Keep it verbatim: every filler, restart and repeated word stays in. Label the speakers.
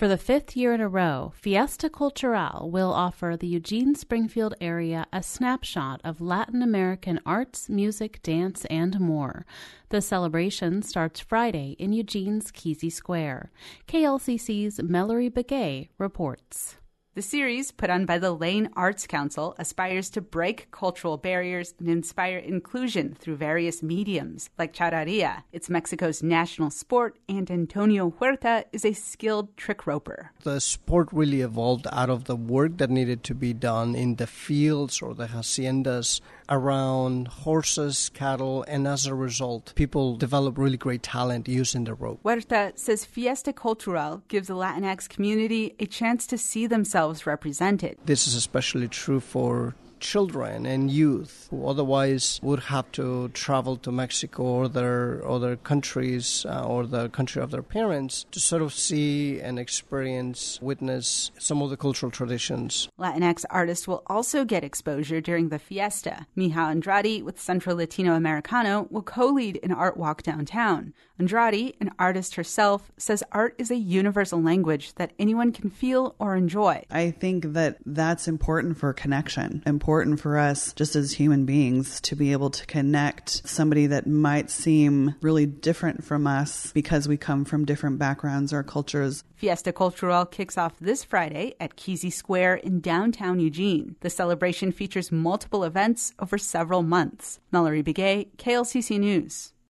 Speaker 1: For the fifth year in a row, Fiesta Cultural will offer the Eugene-Springfield area a snapshot of Latin American arts, music, dance, and more. The celebration starts Friday in Eugene's Kesey Square. K L C C's Mallory Begay reports.
Speaker 2: The series, put on by the Lane Arts Council, aspires to break cultural barriers and inspire inclusion through various mediums, like charreria. It's Mexico's national sport, and Antonio Huerta is a skilled trick roper.
Speaker 3: The sport really evolved out of the work that needed to be done in the fields or the haciendas around horses, cattle, and as a result, people develop really great talent using the rope.
Speaker 2: Huerta says Fiesta Cultural gives the Latinx community a chance to see themselves represented.
Speaker 3: This is especially true for children and youth who otherwise would have to travel to Mexico or their other countries uh, or the country of their parents to sort of see and experience, witness some of the cultural traditions.
Speaker 2: Latinx artists will also get exposure during the fiesta. Mija Andrade with Centro Latino Americano will co-lead an art walk downtown. Andrade, an artist herself, says art is a universal language that anyone can feel or enjoy.
Speaker 4: I think that that's important for connection, important for us just as human beings to be able to connect somebody that might seem really different from us because we come from different backgrounds or cultures.
Speaker 2: Fiesta Cultural kicks off this Friday at Kesey Square in downtown Eugene. The celebration features multiple events over several months. Mallory Begay, K L C C News.